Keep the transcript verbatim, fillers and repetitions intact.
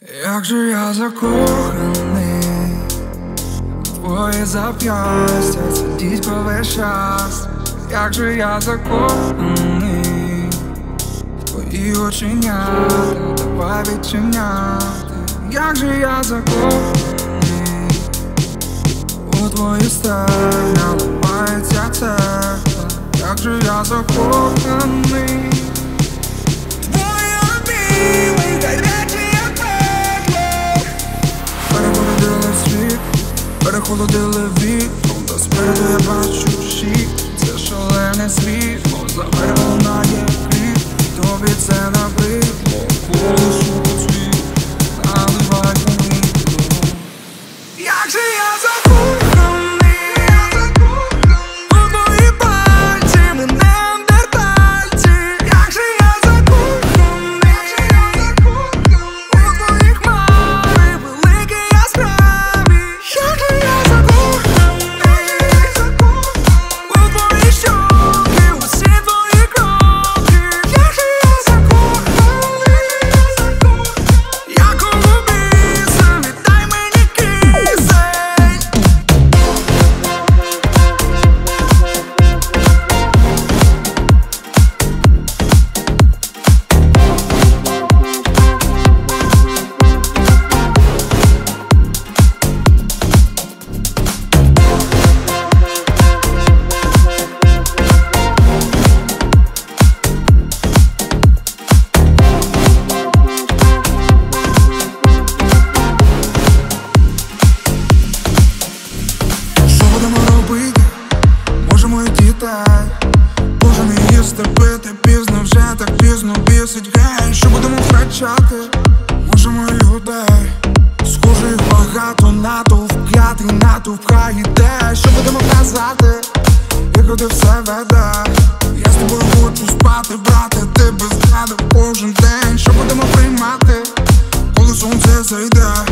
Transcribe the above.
Як же я закоханий в твої зап'ястя, це дідько весь час. Як же я закоханий в твої оченята, давай відчиняти. Як же я закоханий у твої стегна, ламається цегла. Як же я закоханий. Перехолодили вікно, та спереду я бачу щит. Це шалений світ, мов заверху лунає крик. Тобі це набридло, колесу світ, наливай мені. Як же я закоханий у твої пальці, ми неандертальці. Як же я закоханий у твої хмари, великі яскраві. Як же я Можемо її стерпити пізно, вже так пізно бісить гей. Що будемо втрачати? Можемо людей. Схоже їх багато, натовп п'ятий, натовп хай іде. Що будемо казати, як куди все веде? Я з тобою хочу спати, брати, ти без мене кожен день. Що будемо приймати, коли сонце зайде?